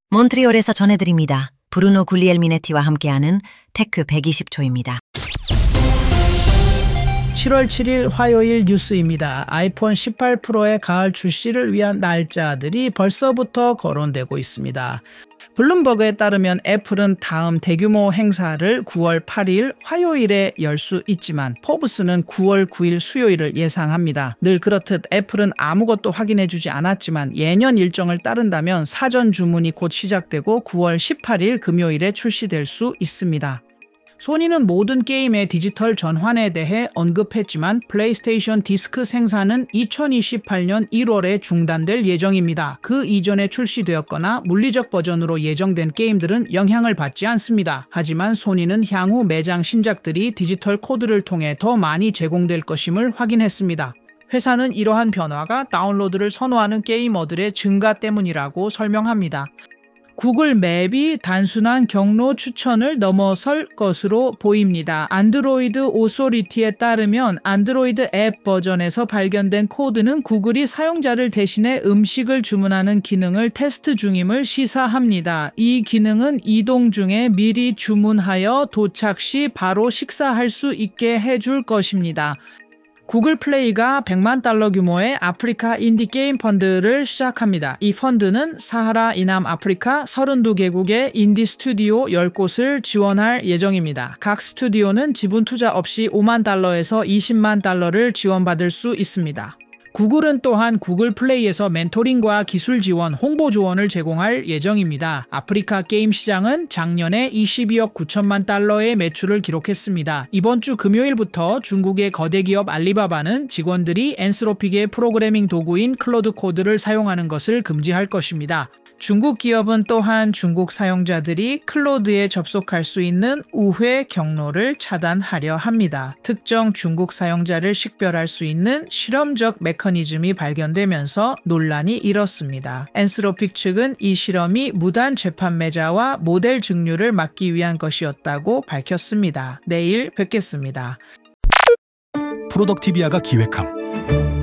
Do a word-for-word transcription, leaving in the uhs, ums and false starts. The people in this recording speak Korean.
몬트리올에서 전해드립니다. 브루노 구glielminetti 함께하는 테크 백이십 초입니다. 칠월 칠일 화요일 뉴스입니다. 아이폰 십팔 프로의 가을 출시를 위한 날짜들이 벌써부터 거론되고 있습니다. 블룸버그에 따르면 애플은 다음 대규모 행사를 구월 팔일 화요일에 열 수 있지만 포브스는 구월 구일 수요일을 예상합니다. 늘 그렇듯 애플은 아무것도 확인해주지 않았지만 예년 일정을 따른다면 사전 주문이 곧 시작되고 구월 십팔일 금요일에 출시될 수 있습니다. 소니는 모든 게임의 디지털 전환에 대해 언급했지만 플레이스테이션 디스크 생산은 이천이십팔년 일월에 중단될 예정입니다. 그 이전에 출시되었거나 물리적 버전으로 예정된 게임들은 영향을 받지 않습니다. 하지만 소니는 향후 매장 신작들이 디지털 코드를 통해 더 많이 제공될 것임을 확인했습니다. 회사는 이러한 변화가 다운로드를 선호하는 게이머들의 증가 때문이라고 설명합니다. 구글 맵이 단순한 경로 추천을 넘어설 것으로 보입니다. 안드로이드 오소리티에 따르면 안드로이드 앱 버전에서 발견된 코드는 구글이 사용자를 대신해 음식을 주문하는 기능을 테스트 중임을 시사합니다. 이 기능은 이동 중에 미리 주문하여 도착 시 바로 식사할 수 있게 해줄 것입니다. 구글 플레이가 백만 달러 규모의 아프리카 인디 게임 펀드를 시작합니다. 이 펀드는 사하라 이남 아프리카 서른두 개국의 인디 스튜디오 열 곳을 지원할 예정입니다. 각 스튜디오는 지분 투자 없이 오만 달러에서 이십만 달러를 지원받을 수 있습니다. 구글은 또한 구글 플레이에서 멘토링과 기술 지원, 홍보 지원을 제공할 예정입니다. 아프리카 게임 시장은 작년에 이십이억 구천만 달러의 매출을 기록했습니다. 이번 주 금요일부터 중국의 거대 기업 알리바바는 직원들이 엔스로픽의 프로그래밍 도구인 클로드 코드를 사용하는 것을 금지할 것입니다. 중국 기업은 또한 중국 사용자들이 클로드에 접속할 수 있는 우회 경로를 차단하려 합니다. 특정 중국 사용자를 식별할 수 있는 실험적 메커니즘이 발견되면서 논란이 일었습니다. 엔스로픽 측은 이 실험이 무단 재판매자와 모델 증류를 막기 위한 것이었다고 밝혔습니다. 내일 뵙겠습니다. 프로덕티비아가 기획함